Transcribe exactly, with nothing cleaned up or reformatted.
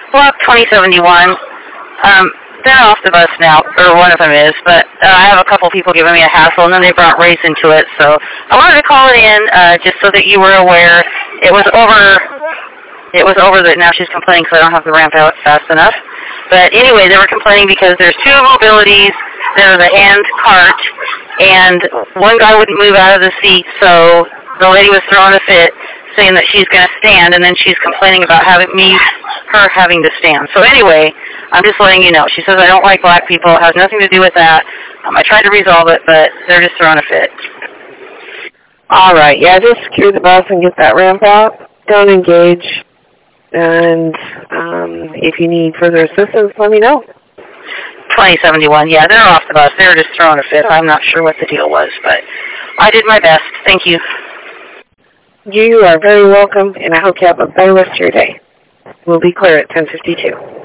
Block twenty seventy-one. Um, they're off the bus now, or one of them is, but uh, I have a couple people giving me a hassle, and then they brought race into it, so I wanted to call it in uh, just so that you were aware. It was over, it was over that now she's complaining because I don't have the ramp out fast enough. But anyway, they were complaining because there's two mobilities, there's a hand cart, and one guy wouldn't move out of the seat, so the lady was throwing a fit, saying that she's going to stand, and then she's complaining about having me, her having to stand. So anyway, I'm just letting you know. She says I don't like black people. It has nothing to do with that. Um, I tried to resolve it, but they're just throwing a fit. All right. Yeah, just secure the bus and get that ramp out. Don't engage. And um, if you need further assistance, let me know. twenty seventy-one. Yeah, they're off the bus. They're just throwing a fit. I'm not sure what the deal was, but I did my best. Thank you. You are very welcome, and I hope you have a better rest of your day. We'll be clear at ten fifty-two.